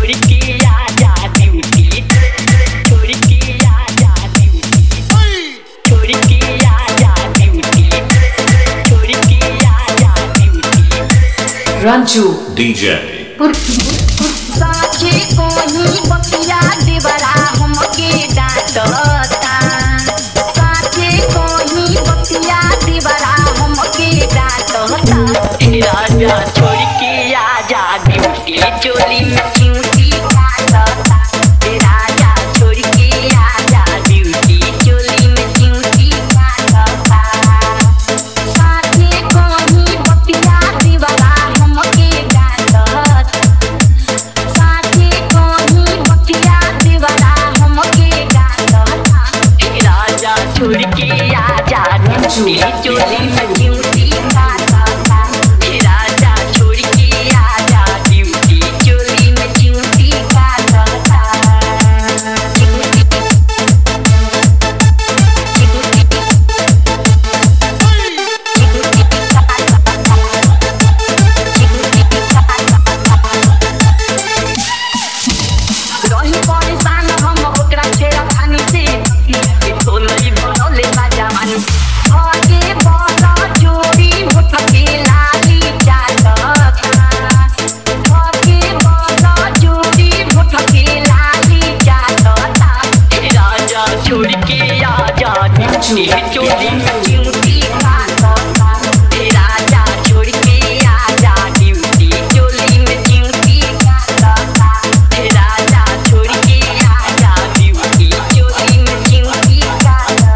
छोड़ के आजा ड्यूटी, छोड़ के आजा ड्यूटी, छोड़ के आजा ड्यूटी, छोड़ के आजा ड्यूटी। Ranchu DJ साचे कोनी बतिया देवरा हमके डांटता, साचे कोनी बतिया देवरा हमके डांटता। राजा छोड़ के आजा ड्यूटी, चोली में चिमटी काटता। राजा छोड़ के आजा ड्यूटी, चोली में चिमटी काटता। साचे कोनी बतिया देवरा हमके डांटता, साचे कोनी बतिया देवरा हमके डांटता। राजा छोड़ के आजा ड्यूटी, चोली में चिमटी काटता। राजा छोड़ के आजा ड्यूटी, चोली में चिमटी काटता। रही परेशान हम ओकरा छेड़ा खानी से, सोनरी बनौले बा जवानी। आगे बड़ा जोड़ी मुठ के लाली चाटता, आगे बड़ा जोड़ी मुठ के लाली चाटता। राजा छोड़ के आजा ड्यूटी, चोली में चिमटी काटता। राजा छोड़ के आजा ड्यूटी, चोली में चिमटी काटता। राजा छोड़ के आजा ड्यूटी, चोली में चिमटी काटता।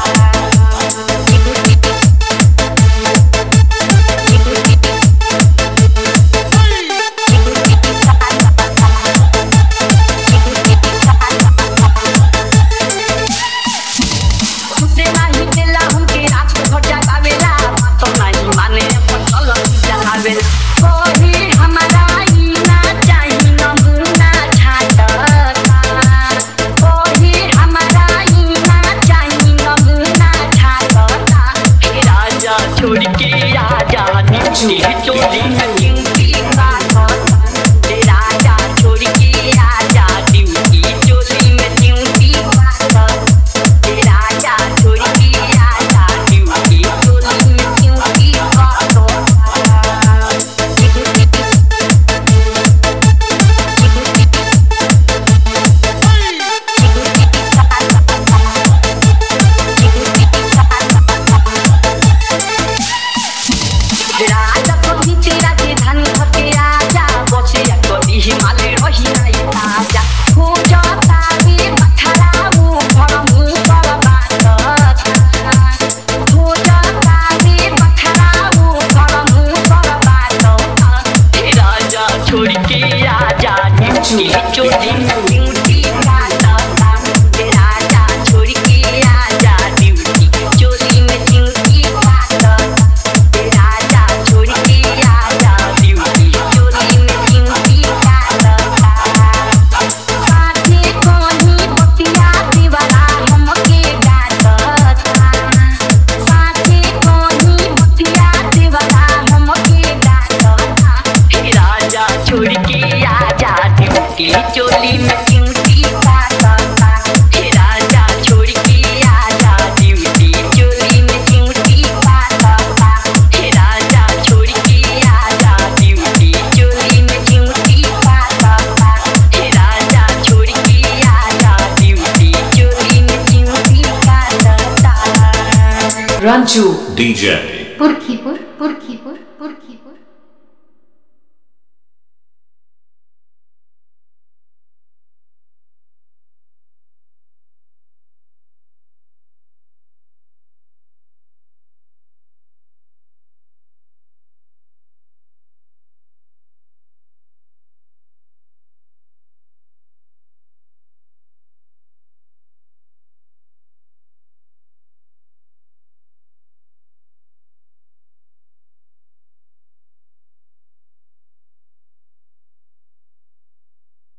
सुते नाही देला हमके रात भर जगावेला, तो नहीं माने फसल जगावेला। कोई हमारा ई ना चाही नमूना छाटता, कोई हमारा ई ना चाही नमूना छाटता। राजा छोड़ के आजा ड्यूटी, चोली में चिमटी काटता। राजा छोड़ के आजा ड्यूटी, चोली में चिमटी काटता। राजा छोड़ के आजा ड्यूटी, चोली में चिमटी काटता। राजा कभी तेरा के धन धके आजा, बसे कभी हिमालय रही नहीं ताजा। हो जाता रे बथरा वो घर मुँह कर बात, हो जाता रे बथरा वो घर मुँह कर बात। राजा छोड़ के आजा ड्यूटी, चोली में चिमटी काटता। राजा छोड़ के आजा ड्यूटी, चोली में चिमटी काटता। राजा छोड़ के आजा ड्यूटी, चोली में चिमटी काटता। साचे कोनी बतिया देवरा हमके डांटता, साचे कोनी बतिया देवरा हमके डांटता। राजा छोड़ के आजा ड्यूटी, चोली में चिमटी काटता। राजा छोड़ के आजा ड्यूटी, चोली में चिमटी काटता। राजा छोड़ के आजा ड्यूटी, चोली में चिमटी काटता। राजा छोड़ के आजा ड्यूटी, चोली में चिमटी काटता। Ranchu DJ Purkhipur Purkhipur Purkhipur